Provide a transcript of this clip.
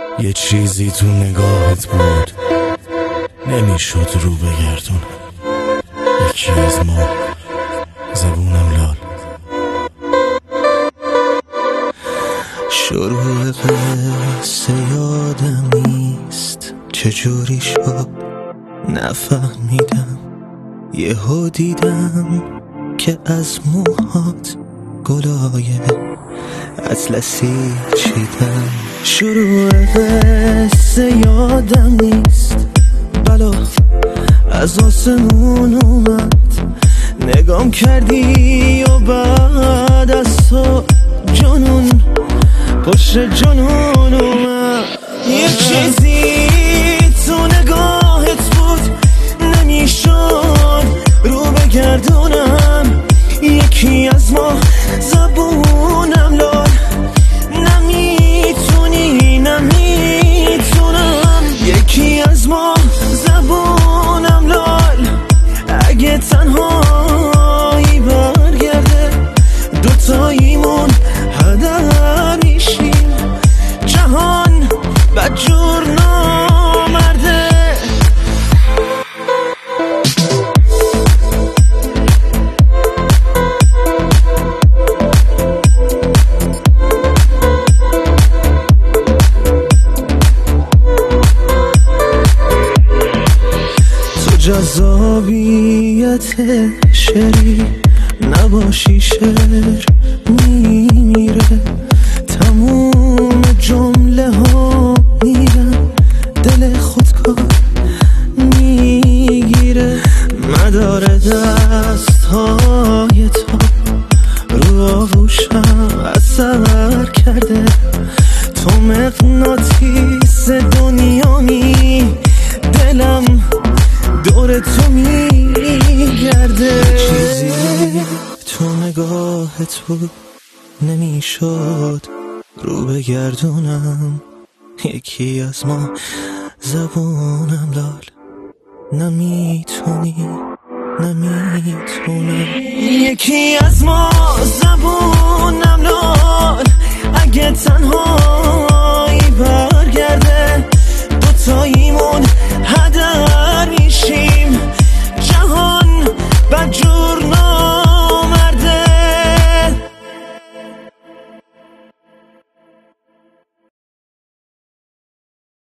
یه چیزی تو نگاهت بود نمیشد رو بگردون. یکی از ما زبونم لال. شروع قصه یادم نیست چجوری شد نفهمیدم. یهو دیدم که از موهات گلای اطلسی چیدم. شروع قصه یادم نیست بلا از آسمون اومد. نگام کردی و بعد از تو جنون پشت جنون اومد. یه چیزی تو نگاهت بود نمیشد رو بگردونم. یکی از ما زبونم لال. نمیتونم یکی از ما زبونم لال. اگه تنهایی برگرده دوتاییمون هدر میشیم. جهان بدجور نامرده. جذابیت شعری نباشی شعر میمیره. تموم جمله ها میرن دل خودکار میگیره. مدار دست های تو رو آغوشم اثر کرده. تو مغناطیس دنیامی دلم دور تو میگرده. چیزی تو نگاهت بود نمیشد رو بگردونم. یکی از ما زبونم لال. نمیتونم یکی از ما زبونم لال. اگه تنها